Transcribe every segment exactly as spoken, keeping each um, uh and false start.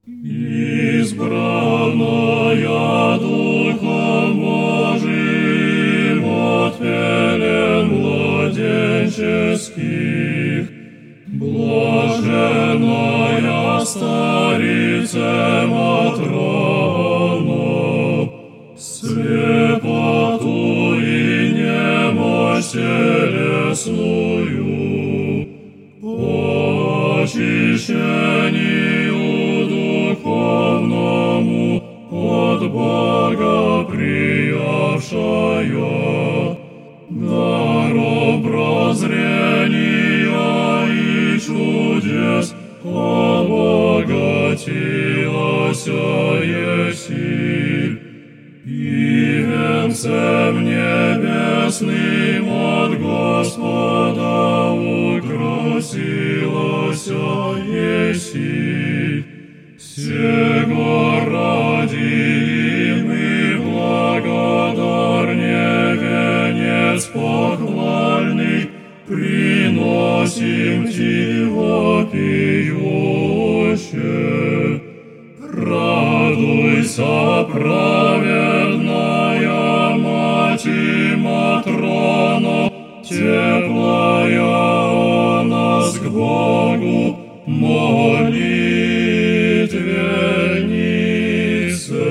Избранная Духом Божиим от пелен младенческих, блаженная старице Матрона, слепоту и немощь телесную, очищению духовному от Бога приявшая, даром прозрения и чудес обогатилась еси, и венцем небесным от Господа украсилась еси. Сего ради мы благодарне венец похвальный приносим Ти вопиюще. Радуйся, праведная Мать Матрона, теплая о нас к Богу молитвеннице.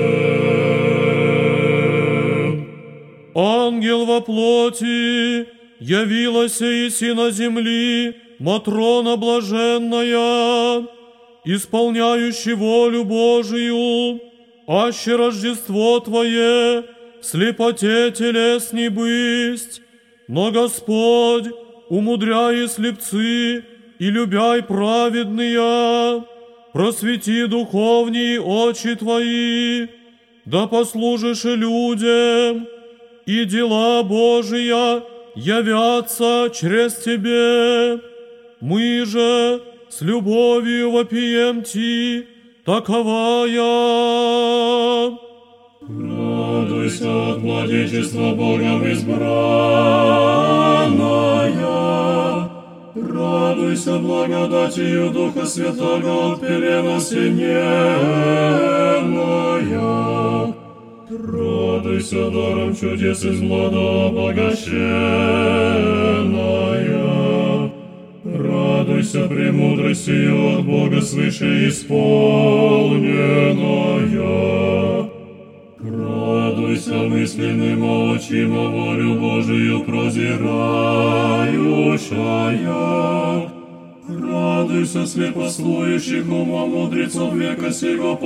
Ангел во плоти, явилась иси на земли Матрона блаженная, исполняющий волю Божию, аще Рождество Твое в слепоте телесней бысть, но Господь, умудряя слепцы и любяй праведные, просвети духовней очи Твои, да послужишь людям, и дела Божия явятся через Тебе. Мы же с любовью вопием Ти, таковая. Радуйся от владычества Богом избранная, радуйся благодатью Духа Святого от пелена синенная, радуйся даром чудес из млада обогащенная, радуйся премудростью от Бога свыше исполненная, радуйся мысленным очим волю Божию прозирающая, радуйся слепослующих умом мудрецов века сего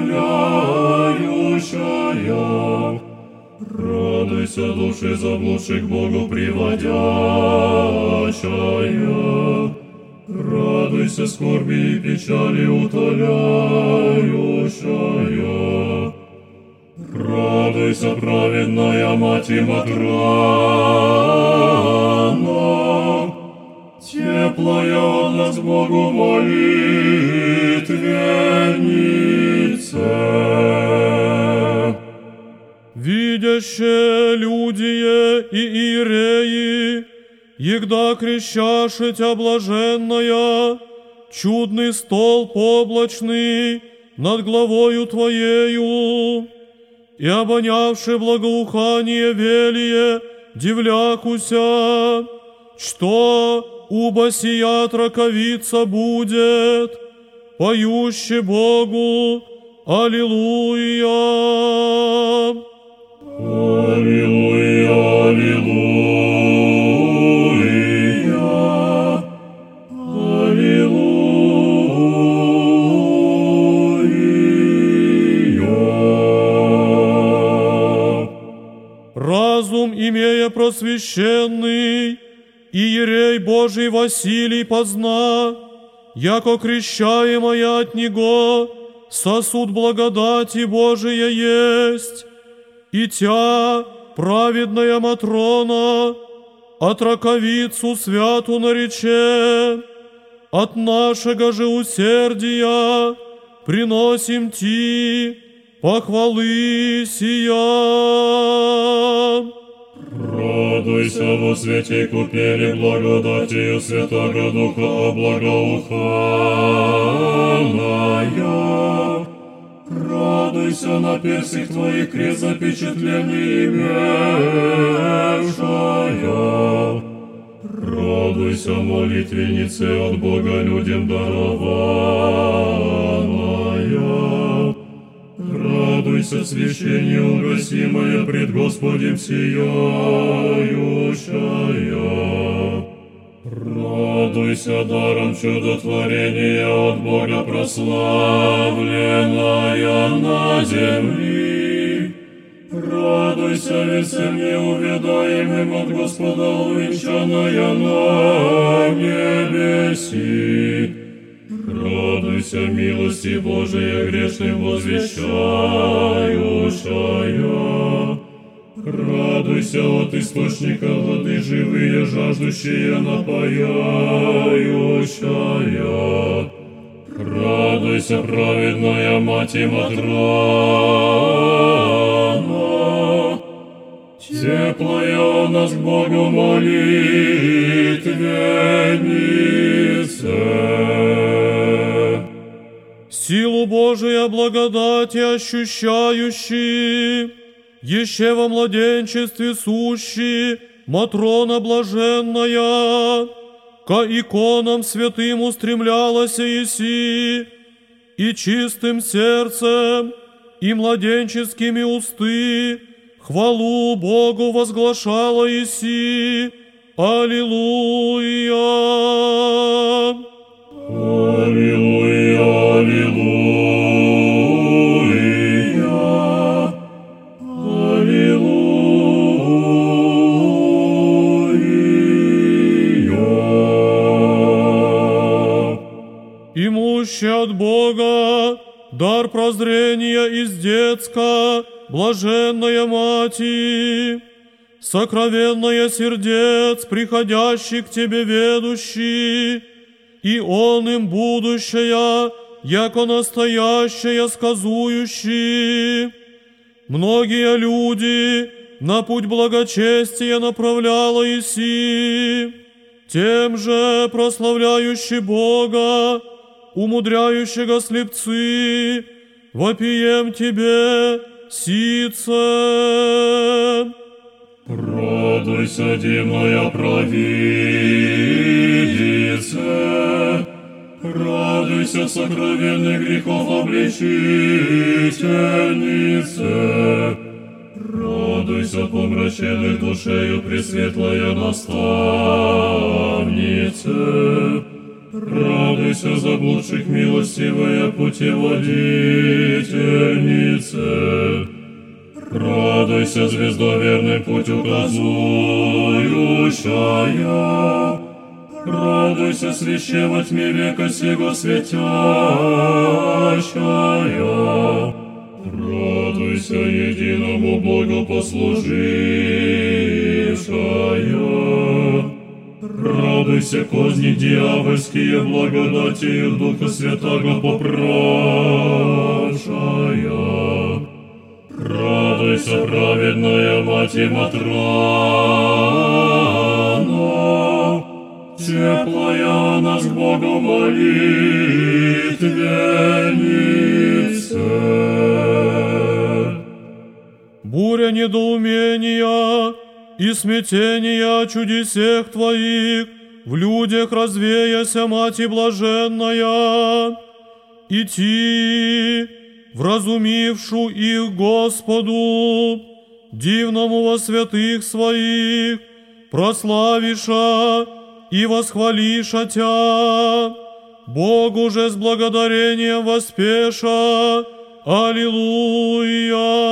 посрамляющая, радуйся души заблудших Богу приводящая, радуйся скорби и печали утоляющая, радуйся праведная Мать Матрона, теплая от нас Богу молитвеннице. Видяще людие и иереи, егда крещаше Тя блаженная, чудный столб облачный над главою Твоею, и обонявши благоухание велие, дивлякуся, что уба сия траковица будет, поюще Богу Аллилуйя. Аллилуйя, аллилуйя, аллилуйя. Разум, имея просвященный, иерей Божий Василий позна, яко крещаемая от Него сосуд благодати Божия есть, и Тя, праведная Матрона, от раковицу святу нарече, от нашего же усердия приносим Ти похвалы сия. Радуйся во свете купели благодатью Святого Духа благоуханная, Радуйся на персях твоих крест запечатленный имевшая. Радуйся, молитвеннице от Бога людям дарованная. Радуйся, священие угасимое пред Господем сияющая. Радуйся даром чудотворения от Бога прославленная на земли. Радуйся, весем неувядаемым от Господа увенчанная на небеси. Радуйся, милости Божией грешным возвещающая. Радуйся от источника воды живые, жаждущие напояющая. Радуйся, праведная Мать и Матрона, теплая о нас к Богу молитвеннице. Силу Божия благодати ощущающий, еще во младенчестве сущий, Матрона блаженная, ко иконам святым устремлялась еси, и чистым сердцем, и младенческими усты хвалу Богу возглашала еси. Аллилуйя! Аллилуйя, аллилуйя, аллилуйя. Имущий от Бога дар прозрения из детска, блаженная Мати, сокровенная сердец, приходящий к Тебе ведущий, и Он им будущее, яко настоящее сказующий. Многие люди на путь благочестия направляла еси, тем же прославляющий Бога, умудряющего слепцы, вопием Тебе, сице. Радуйся, дивная провидице, радуйся, сокровенных грехов обличительнице, радуйся, помраченных душею пресветлая наставнице, радуйся, заблудших милостивая путеводительнице, радуйся, звезда верный путь указующая, радуйся, свеще во тьме века сего светящая, радуйся, единому Богу послужившая, радуйся, козни дьявольские благодатью Духа Святаго поправшая. Радуйся, праведная Мать и Матрона, теплая о нас к Богу молитвеннице. Буря недоумения и смятения о чудесех Твоих в людях развеяся, Мать блаженная, идти, вразумившу их Господу, дивному во святых Своих, прославиша и восхвалиша Тя, Богу же с благодарением воспеша. Аллилуйя!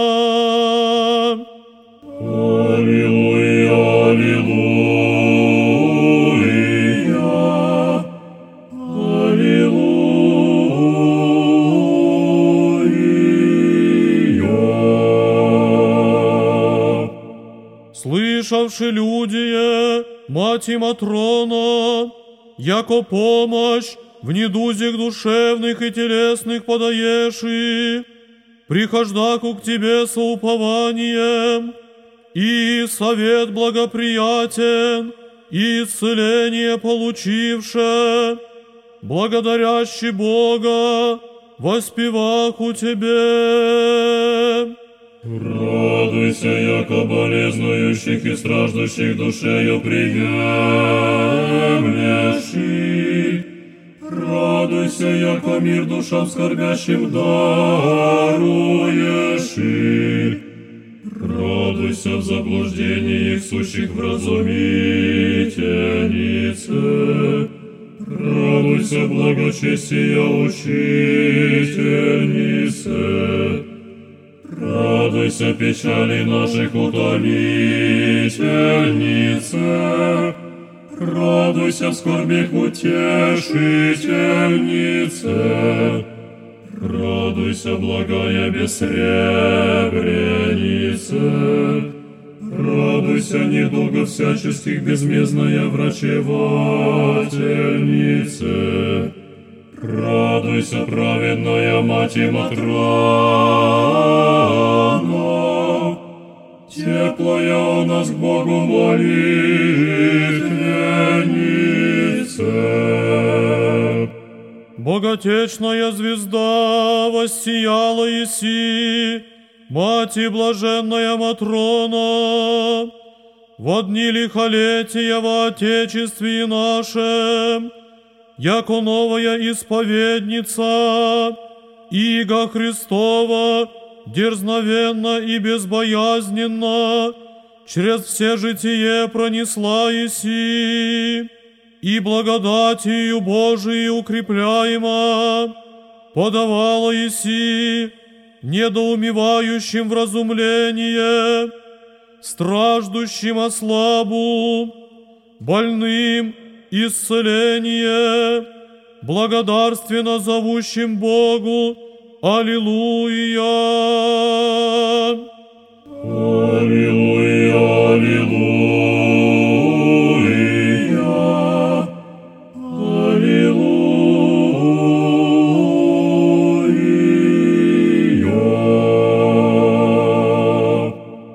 Аллилуйя, аллилуйя, аллилуйя. Слышавши люди, Мать и Матрона, яко помощь в недузях душевных и телесных подаеши, прихождаку к Тебе со упованием, и совет благоприятен, и исцеление получивше, благодарящий Бога, воспеваху Тебе. Радуйся, яко болезнующих и страждущих душею приемлеши. Радуйся, яко мир душам скорбящим даруеши. Радуйся в заблуждении их сущих вразумительнице. Радуйся, благочестия учительнице. Радуйся, печали наших утолительнице. Радуйся, в скорбях утешительнице. Радуйся, благая бессребренице. Радуйся, недуго всяческих безмездная врачевательнице. Радуйся, праведная Мать и Матрона, теплая у нас к Богу молитвеннице. Боготечная звезда воссияла еси, Мать и блаженная Матрона, во дни лихолетия во Отечестве нашем, яко новая исповедница, иго Христова, дерзновенно и безбоязненно, через все житие пронесла еси, и благодатью Божией укрепляема, подавала еси недоумевающим вразумление, страждущим ослабу, больным исцеление, благодарственно зовущим Богу. Аллилуйя! Аллилуйя, аллилуйя, аллилуйя.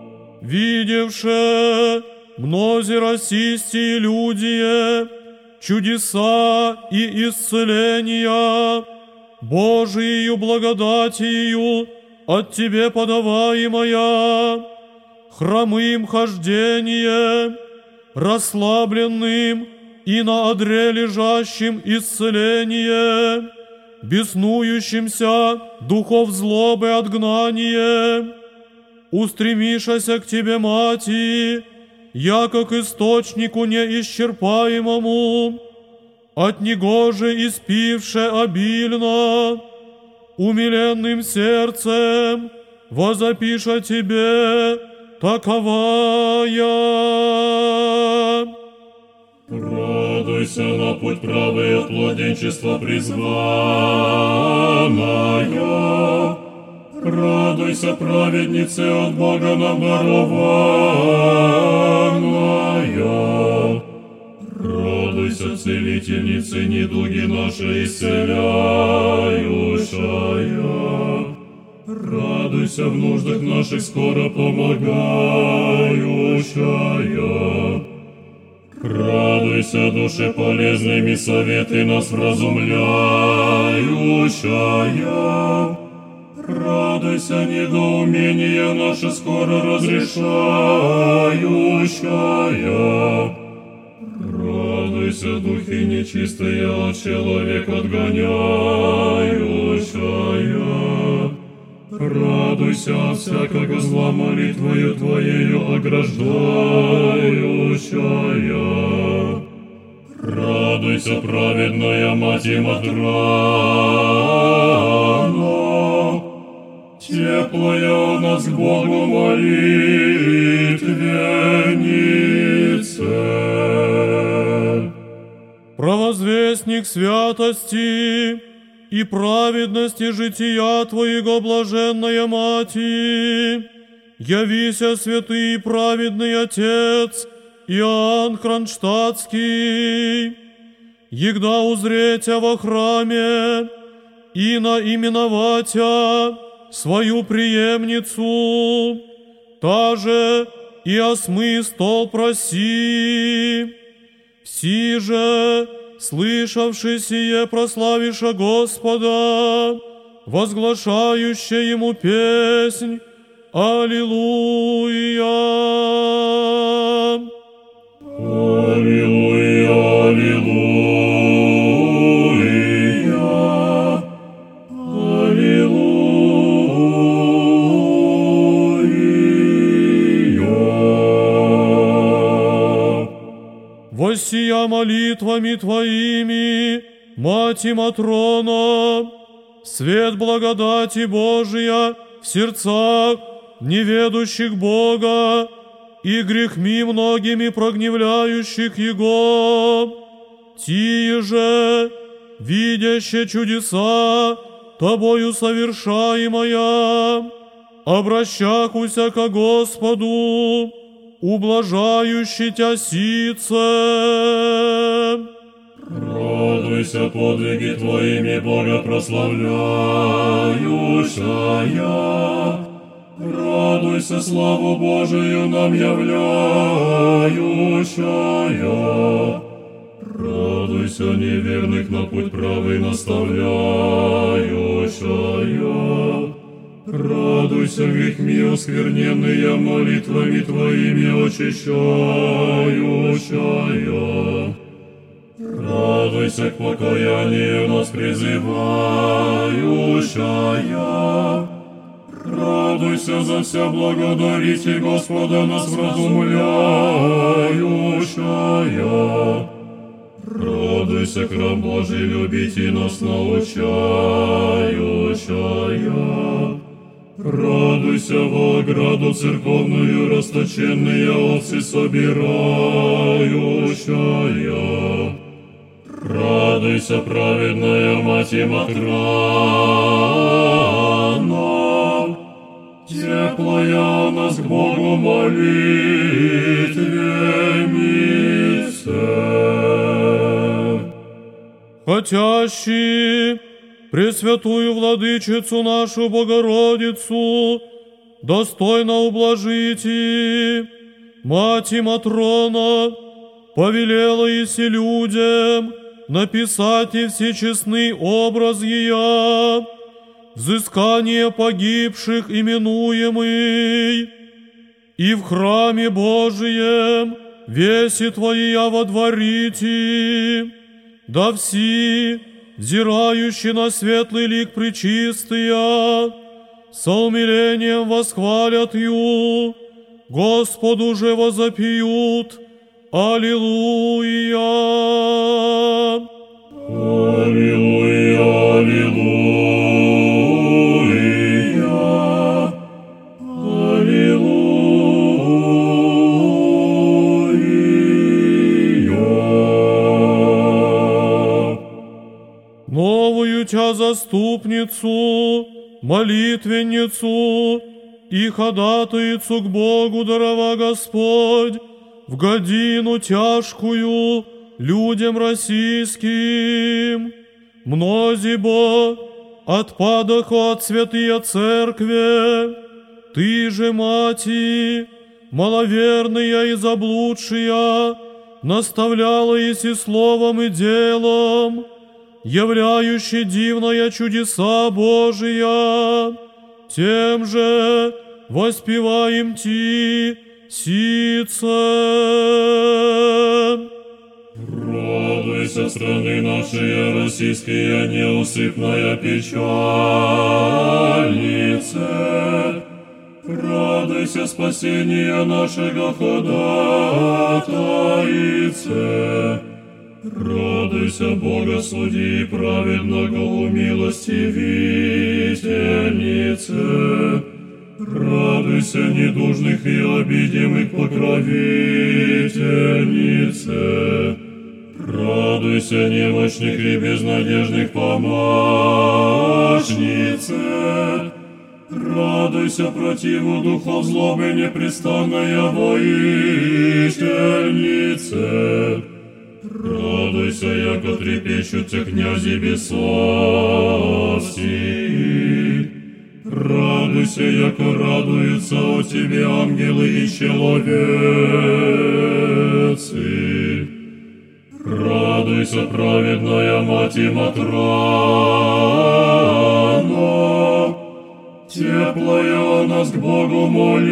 Видевше мнози расисти люди, чудеса и исцеления, Божией благодатью от Тебе подаваемая, хромым хождение, расслабленным и на одре лежащим исцеление, беснующимся духов злобы отгнание, устремишася к Тебе, Мати, яко к источнику неисчерпаемому, от него же испивше обильно, умиленным сердцем возопиша Тебе таковая. Радуйся на путь правый от младенчества призванная. Радуйся, праведнице от Бога нам дарованная. Радуйся, целительнице недуги наши исцеляющая. Радуйся, в нуждах наших скоро помогающая. Радуйся, душе полезными советы нас вразумляющая. Радуйся, недоумение наше скоро разрешающая. Радуйся, духи нечистые от человека отгоняющая. Радуйся от всякого зла молитвою Твоею ограждающая. Радуйся, праведная Мать и Матрона, теплая у нас к Богу молитвеннице. Провозвестник святости и праведности жития Твоего, блаженная Мати, явися, святый и праведный Отец Иоанн Кронштадтский, егда узретя во храме и наименоватя свою преемницу, та же и осмы стол проси. Все же, слышавши сие, прославиша Господа, возглашающее ему песнь. Аллилуйя! Аллилуйя, аллилуйя, аллилуйя. Воссия молитвами Твоими, Мать и Матрона, свет благодати Божия в сердцах неведущих Бога и грехми многими прогневляющих Его, тие же, видяще чудеса Тобою совершаемая, обращахуся ко Господу, ублажающий Тя сице. Радуйся подвиги Твоими, Бога прославляющая, радуйся славу Божию нам являющая, радуйся неверных на путь правый наставляющая, радуйся грехми оскверненные молитвами Твоими очищающая, радуйся к покаянию нас призывающая, радуйся за вся благодарите Господа нас вразумляющая, радуйся, храм Божий, любите нас научающая, радуйся во ограду церковную расточенные овцы собирающая, радуйся, праведная Мать и Матрона, теплая нас к Богу молитвеннице. Хотящий Пресвятую Владычицу нашу Богородицу достойно ублажите, Мать и Матрона, повелела еси людям написать и всечестный образ Ея, взыскание погибших именуемый, и в храме Божием веси Твоя водворите, да все, взирающие на светлый лик пречистыя, со умилением восхвалят Ю, Господу же возопьют: Аллилуйя! Аллилуйя, аллилуйя, аллилуйя. Новую Тя заступницу, молитвенницу и ходатайцу к Богу дарова Господь в годину тяжкую людям российским. Мнози бо отпадаху от святые церкви, Ты же, Мати, маловерная и заблудшая, наставляла еси словом и делом, являющий дивные чудеса Божия, тем же воспеваем Ти сице. Радуйся, страны нашей российские, неусыпная печальнице. Радуйся, спасение нашего ходатайце. Радуйся, Бога суди праведного умилостивительнице. Радуйся, недужных и обидимых покровительнице. Радуйся, немощных и безнадежных помощнице. Радуйся, противу духов злобы непрестанная воительнице. Радуйся, яко трепещут те князи бесовские. Радуйся, яко радуются о Тебе ангелы и человецы. Радуйся, Радуйся, праведная мать и Матрона, теплая о нас к Богу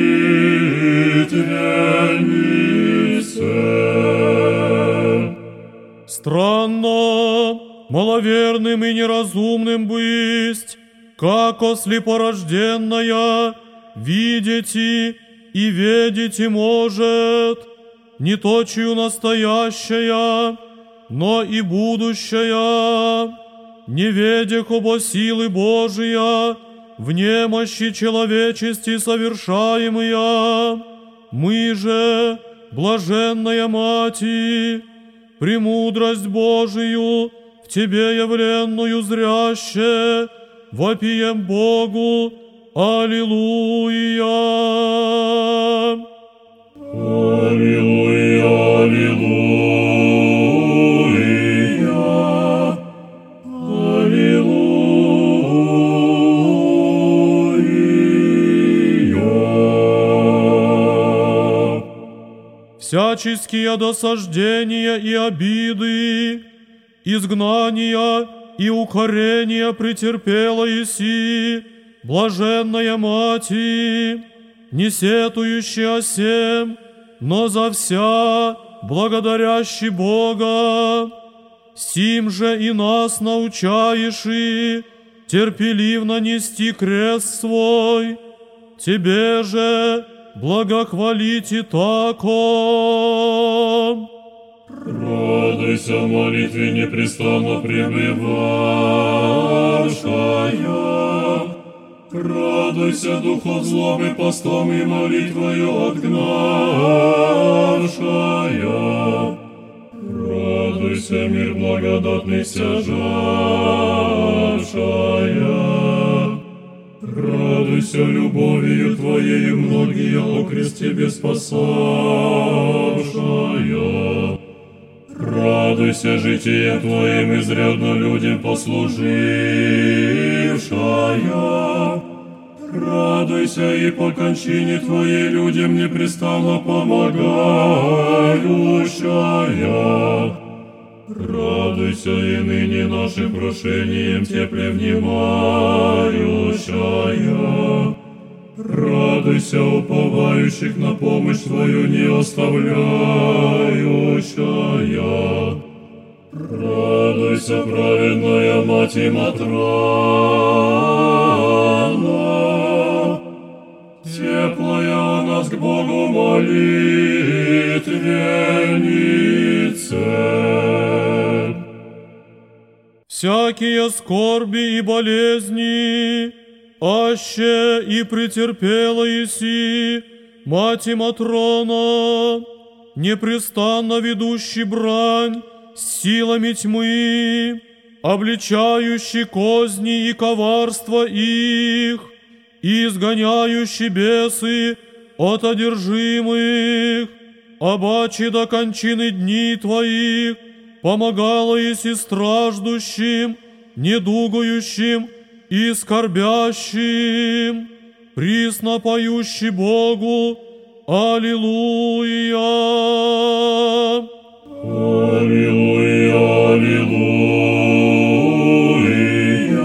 молитвеннице. Странно, маловерным и неразумным бысть, как ослепорожденная, видите и ведите может, не точию настоящая, но и будущая, не ведях обо силы Божия, в немощи человечести совершаемые. Мы же, блаженная Мати, премудрость Божию в Тебе явленную зряще, вопием Богу, Аллилуйя! Аллилуйя, аллилуйя, аллилуйя. Всяческие досаждения и обиды, изгнания и укорения претерпела еси, блаженная Мати, не сетующая сем, но за вся благодарящий Бога. Сим же и нас научаешь и терпеливо нести крест свой. Тебе же благохвалить и тако. Радуйся в молитве непрестанно пребывавшая, радуйся духов злобы постом и молитвою отгнавшая, радуйся мир благодатный стяжавшая, радуйся любовью Твоею многие окрест Тебе спасавшая. Радуйся житием Твоим изрядно людям послужившая. Радуйся и по кончине Твоей людям непрестанно помогающая. Радуйся и ныне нашим прошением тепле внимающая. Радуйся, уповающих на помощь Твою не оставляющая. Радуйся, праведная Мать и Матрона, теплая о нас к Богу молитвеннице. Всякие скорби и болезни, аще и претерпела еси, Мати Матрона, непрестанно ведущий брань с силами тьмы, обличающий козни и коварства их, и изгоняющий бесы от одержимых, обаче до кончины дней Твоих помогала еси страждущим, недугующим и скорбящим, присно поющий Богу, Аллилуйя! Аллилуйя, аллилуйя,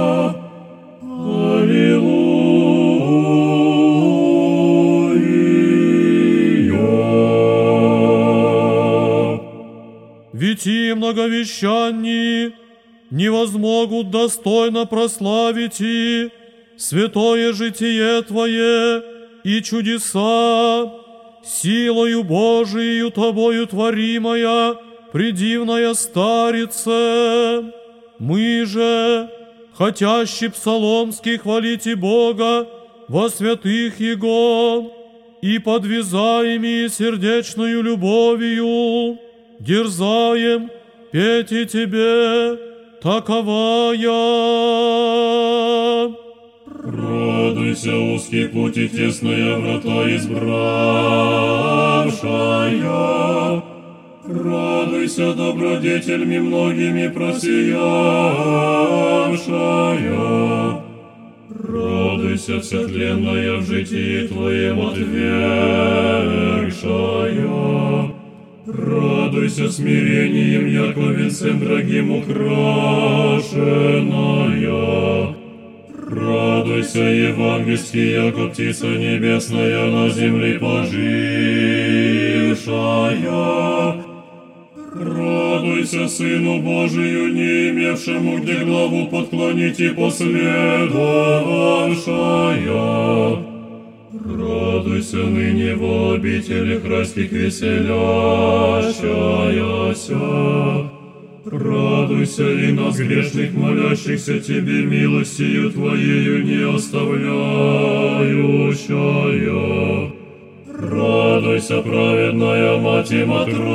аллилуйя. Ведь и многовещанни не возмогут достойно прославить и святое житие Твое и чудеса, силою Божией Тобою творимая, предивная старице. Мы же, хотящий псаломский хвалите Бога во святых Его и подвязаеми сердечную любовью, дерзаем петь и Тебе, таковая. Радуйся, узкий путь и тесные врата избравшая. Радуйся, добродетельми многими просиявшая. Радуйся, вся в житии Твоем отвергшая. Радуйся смирением, яко венцем дорогим украшенная. Радуйся, евангельский, яко птица небесная на земле пожившая. Радуйся, Сыну Божию, не имевшему где главу подклонить и последовавшая. Радуйся ныне во обителях райских веселящаяся. Радуйся и нас грешных, молящихся Тебе милостью Твоею не оставляющая. Радуйся, праведная Мать и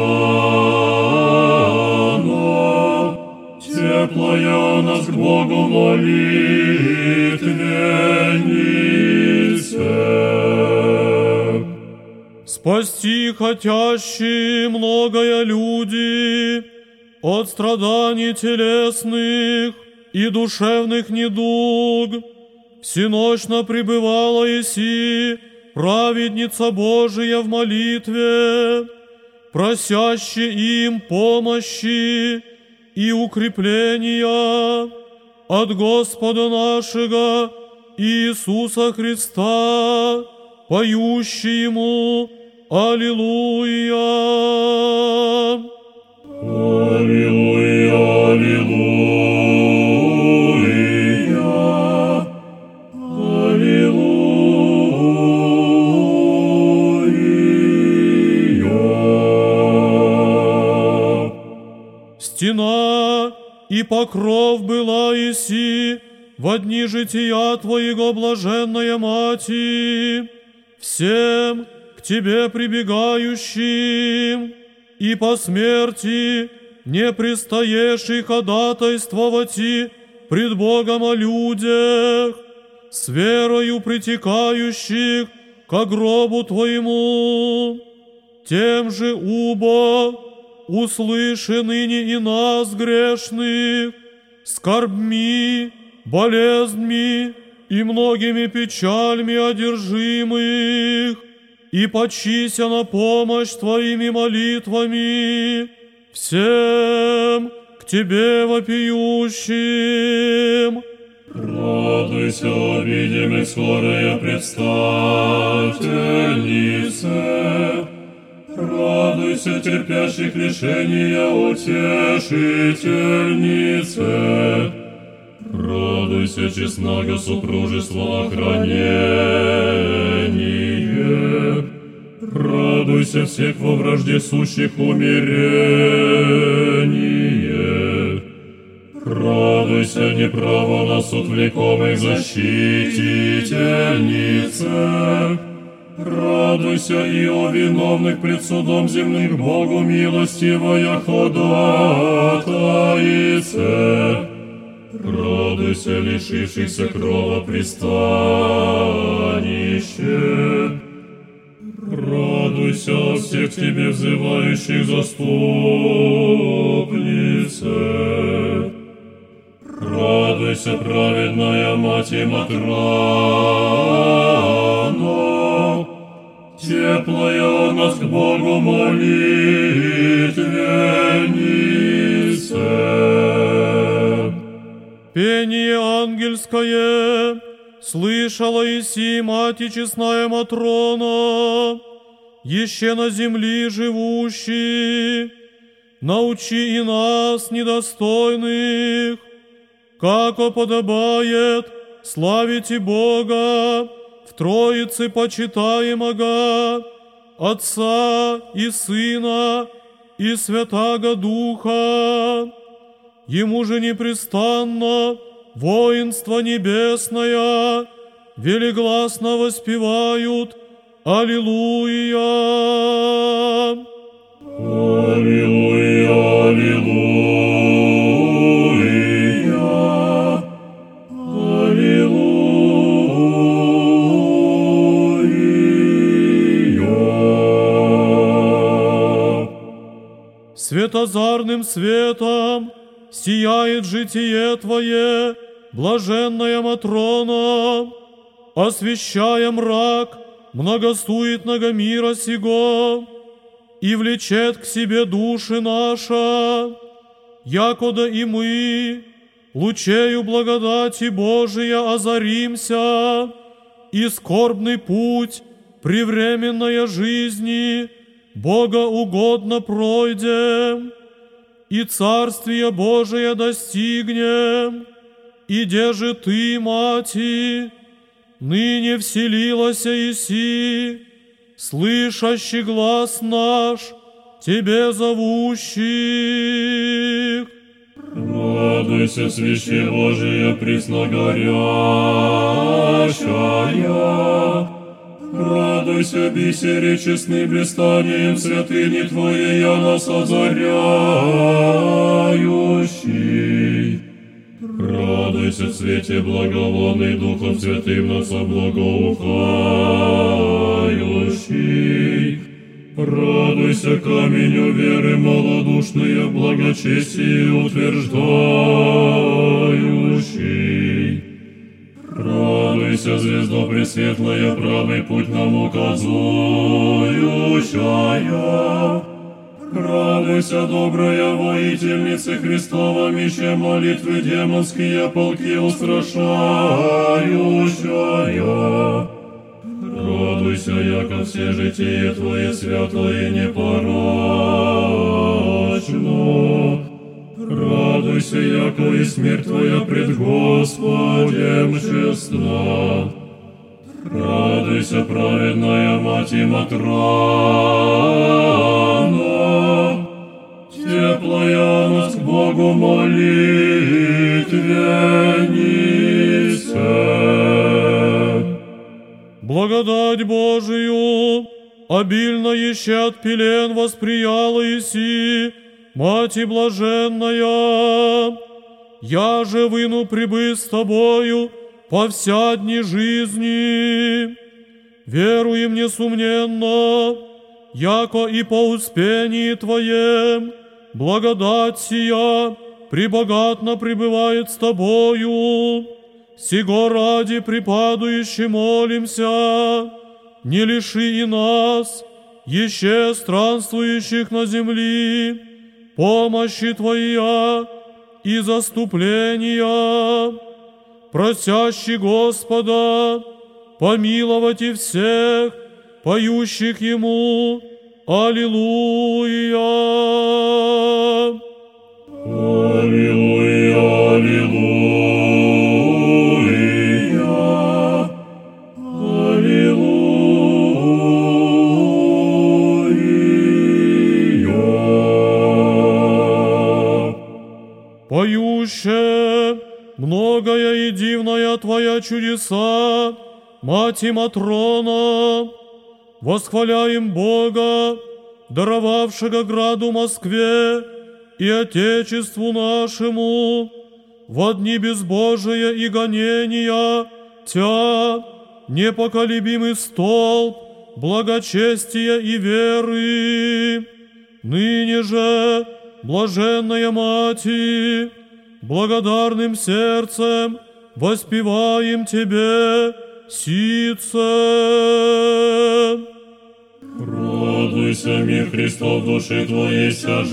Матрона, теплая нас к Богу молитвеннице. Спасти хотящие многое люди от страданий телесных и душевных недуг, всенощно пребывала еси, праведница Божия в молитве, просящий им помощи и укрепления от Господа нашего Иисуса Христа, поющий Ему Аллилуйя. Аллилуйя, аллилуйя, аллилуйя. Стена и покров была еси во дни жития Твоего, блаженная Мати, всем к Тебе прибегающим, и по смерти не пристаешь и ходатайствовать пред Богом о людях, с верою притекающих ко гробу Твоему. Тем же убо услыши ныне и нас, грешных, скорбми, болезньми и многими печальми одержимых, и почися на помощь Твоими молитвами всем к Тебе вопиющим. Радуйся, обидимых, скорая предстательнице. Радуйся, терпящих лишения, утешительнице. Радуйся, честного супружества охранение. Радуйся, всех во вражде сущих умерение. Радуйся, неправо на суд влекомых защитительнице. Радуйся и о виновных пред судом земных Богу милостивая ходатайце. Радуйся, лишившихся кровопристанище. Радуйся, всех к Тебе взывающих заступнице. Радуйся, праведная Мать и Матрона, теплая нас к Богу молитвеннице. Пение ангельское слышала еси, Мати честная Матрона, еще на земли живущий, научи и нас, недостойных, како подобает славить и Бога в Троице почитаемого, Отца и Сына и Святаго Духа. Ему же непрестанно воинство небесное велигласно воспевают Аллилуйя! Аллилуйя, аллилуйя, аллилуйя. Светозарным светом сияет житие Твое, блаженная Матрона, освещая мрак многосуетного мира сего, и влечет к себе души наша, якода и мы, лучею благодати Божия озаримся, и скорбный путь превременная жизни Бога угодно пройдем, и Царствие Божие достигнем, и де же Ты, Мати, ныне вселилася иси, слышащий глаз наш, Тебе зовущих. Радуйся, свече Божия пресногорящая, радуйся, бисере честным блистанием святыни Твоей, я нас озаряющий. Радуйся, в свете благовонный, Духом Святым нас облагоухающий. Радуйся, каменю веры малодушные, благочестие утверждающий. Радуйся, звезда пресветлая, правый путь нам указующая. Радуйся, добрая воительница Христова, мече молитвы демонские полки устрашающая. Радуйся, яко все житие Твое святое непорочно. Радуйся, яко и смерть Твоя пред Господем честна. Радуйся, праведная Мать и Матрона, теплая нас к Богу молитвеннице. Благодать Божию, обильно еще от пелен восприяла иси, Мати блаженная, я же выну прибы с Тобою по вся дни жизни. Веруем несумненно, яко и по успении Твоем благодать сия пребогатно пребывает с Тобою. Сего ради припадующе молимся, не лиши и нас, еще странствующих на земли, помощи Твоя и заступления, просящий Господа помиловать и всех, поющих Ему Аллилуйя. Аллилуйя, аллилуйя, аллилуйя. Поюще, многая и дивная Твоя чудеса, Мати Матрона, восхваляем Бога, даровавшего граду Москве и Отечеству нашему, во дни безбожия и гонения Тя, непоколебимый столб благочестия и веры. Ныне же, блаженная Мати, благодарным сердцем воспеваем Тебе сице. Радуйся, мир Христов, души Твоей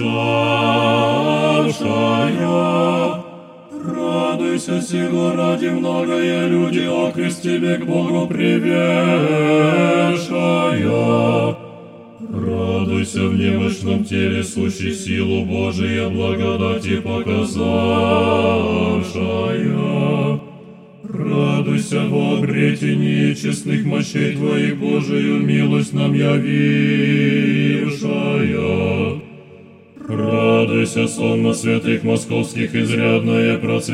сожавшая. Радуйся, сего ради многое люди окрест Тебе к Богу привешая. Радуйся в немощном теле, сущей силу Божия благодати показавшая. Радуйся в обретении честных мощей Твоих, Божию милость нам явившая. Радуйся, сонма святых московских, изрядное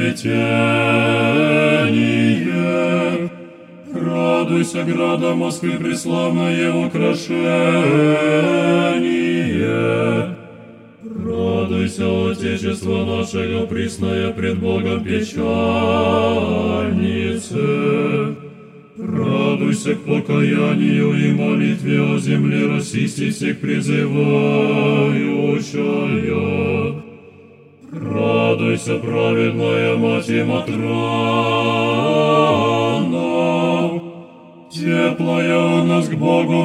процветение. Радуйся, града Москвы, преславное украшение. Радуйся, Отечество нашего, пресная пред Богом печальнице. Радуйся к покаянию и молитве о земле российской всех призывающая. Радуйся, праведная Мать и Матрона, теплая у нас к Богу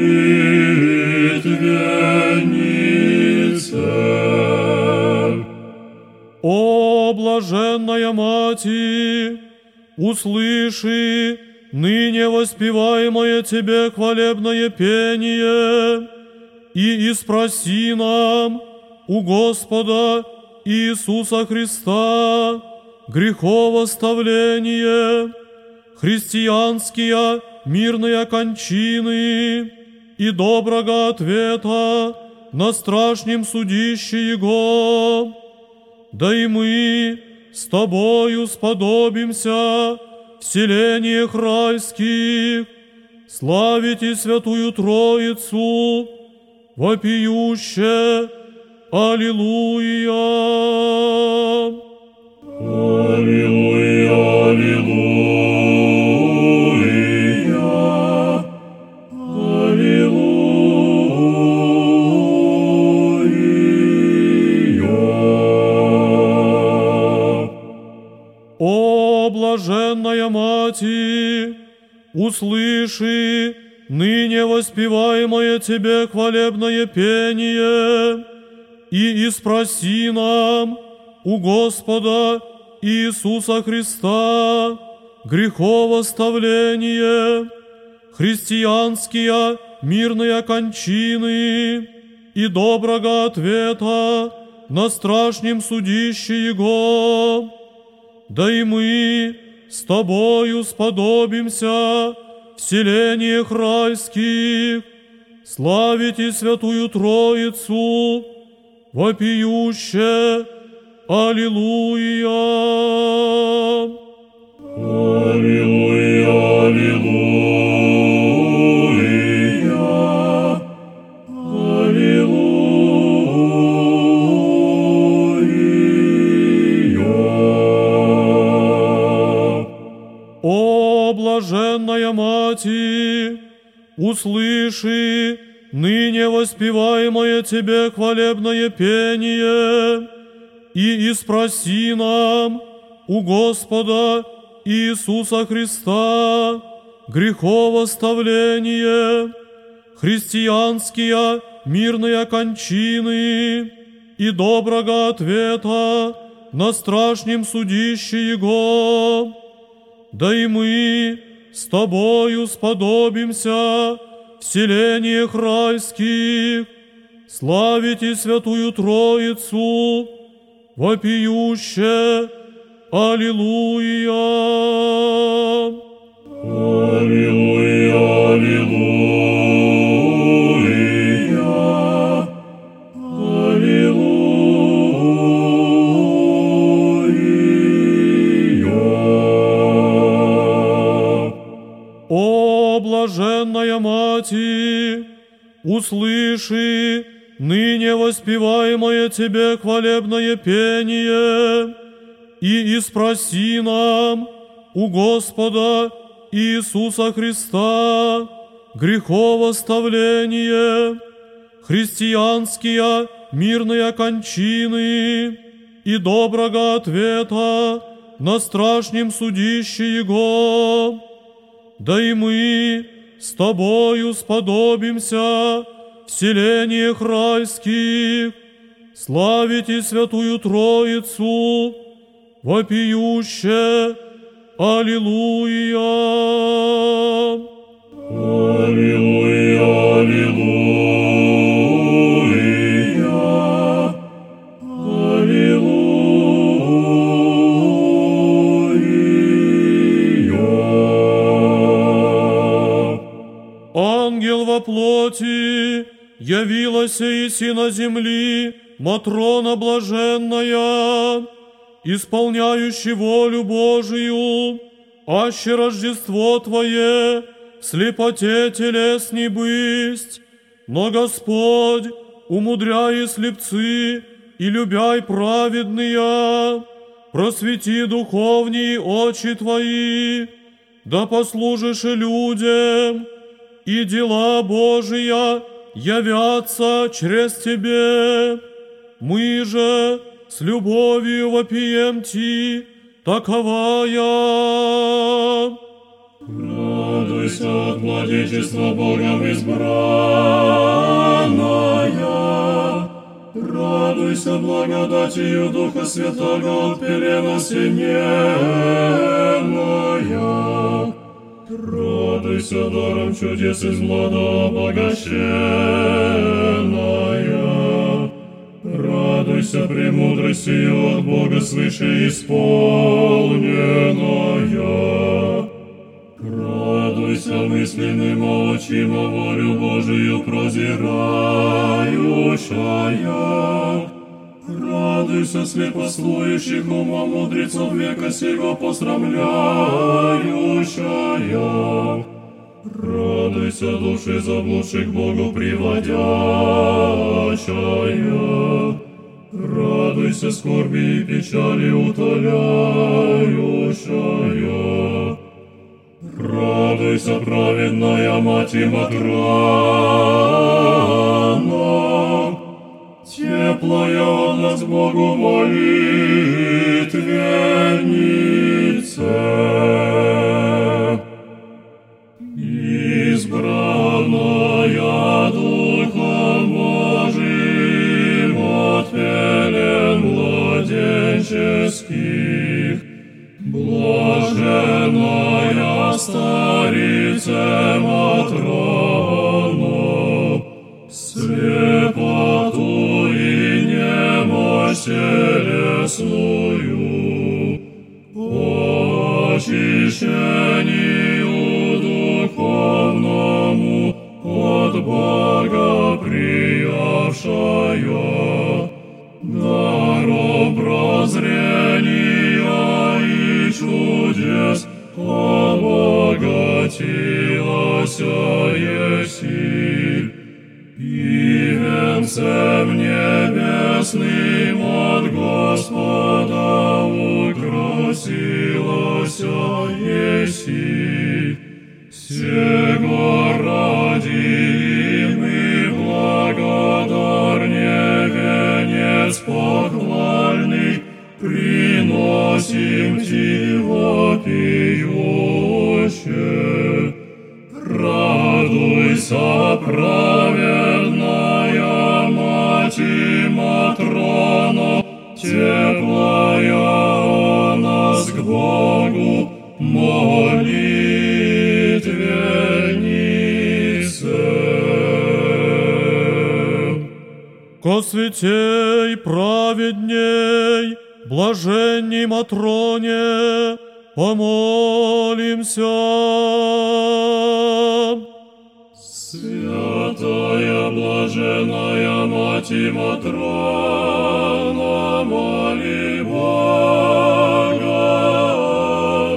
молитвеннице. О, блаженная Мати, услыши ныне воспеваемое Тебе хвалебное пение и испроси нам у Господа Иисуса Христа греховоставление, христианские мирные кончины и доброго ответа на страшнем судище Его. Да и мы с Тобою сподобимся в селениях райских славить и Святую Троицу вопиюще. Аллилуйя! Аллилуйя, аллилуйя, аллилуйя. О, блаженная Мати, услыши ныне воспеваемое Тебе хвалебное пение и испроси нам у Господа Иисуса Христа греховоставление, христианские мирные кончины и доброго ответа на страшнем судище Его. Да и мы с Тобою сподобимся в селениях райских славить и Святую Троицу вопиюще. Аллилуйя! Аллилуйя, аллилуйя, аллилуйя. О, блаженная Мати, услыши ныне воспеваемое Тебе хвалебное пение и испроси нам у Господа Иисуса Христа греховоставление, христианские мирные кончины и доброго ответа на страшнем судище Его. Да и мы с Тобою сподобимся в селениях райских славить и Святую Троицу вопиюще. Аллилуйя! Аллилуйя, аллилуйя, аллилуйя. О, блаженная Мати, услыши ныне воспеваемое Тебе хвалебное пение и испроси нам у Господа Иисуса Христа греховоставление, христианские мирные кончины и доброго ответа на страшнем судище Его. Да и мы с Тобою сподобимся в селениях райских славить и Святую Троицу вопиюще. Аллилуйя! Аллилуйя, аллилуйя, аллилуйя. Ангел во плоти явилась иси на земли Матрона блаженная, исполняющий волю Божию, аще Рождество Твое в слепоте телесней бысть. Но Господь, умудряй слепцы и любяй праведные, просвети духовние очи Твои, да послужишь людям, и дела Божия явятся через Тебе. Мы же с любовью вопием Ти, таковая. Радуйся, Радуйся от владычества Богом избранная. Радуйся благодатью Духа Святого от пелена синеная. Радуйся даром чудес из млада обогащенная. Радуйся премудростью от Бога свыше исполненная. Радуйся мысленным очим о волю Божию прозирающая. Радуйся слепослующих умом мудрецов века сего посрамляющая. Радуйся души заблудших Богу приводящая. Радуйся скорби и печали утоляющая. Радуйся, праведная Мать и Матрона, теплая от нас Богу молитвенница, избранная Духом Божиим от пелен младенческих, блаженная старице Матрона, слепоту и немощь телесную, по очищению духовному от Бога приявшая, даром прозрения и чудес обогатилась еси, и венцем небесным от Господа украсилась еси. Сего ради мы благодарне венец похвальный приносим Ти вопиюще. Радуйся, праведная Мать и Матрона, теплая о нас к Богу молитвеннице. Ко святей праведней, блаженней Матроне, помолимся. Святая блаженная Мать и Матрона, моли Бога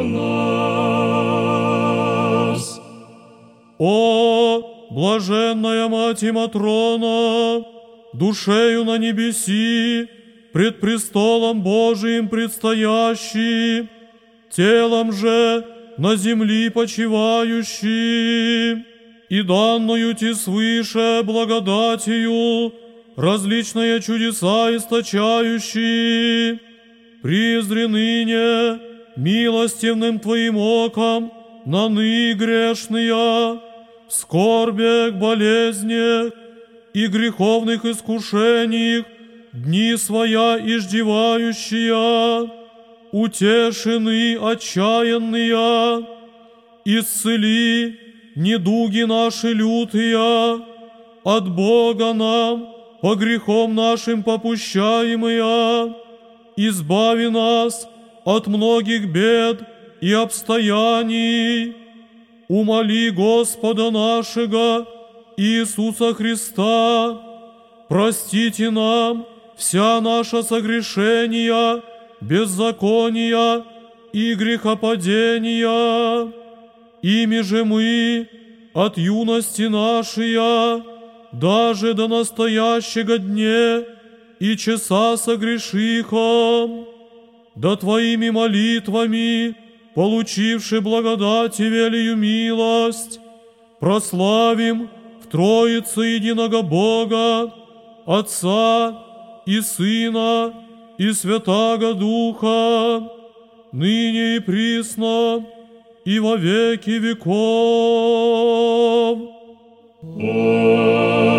нас. О, блаженная Мать и Матрона, душею на небеси, пред престолом Божиим предстоящий, телом же на земли почивающий, и данную Ти свыше благодатью различные чудеса источающие, призри ныне милостивным Твоим оком на ны грешные, в скорбях, болезнях и греховных искушениях дни своя иждевающие, утешены отчаянные, исцели недуги наши лютые, от Бога нам по грехам нашим попущаемые, избави нас от многих бед и обстояний. Умоли Господа нашего Иисуса Христа, простите нам вся наша согрешения, беззакония и грехопадения. Ими же мы от юности нашей даже до настоящего дня и часа согрешихом, да Твоими молитвами, получивши благодать и велию милость, прославим в Троице единого Бога, Отца и Сына и Святаго Духа, ныне и присно и во веки веков. Аминь.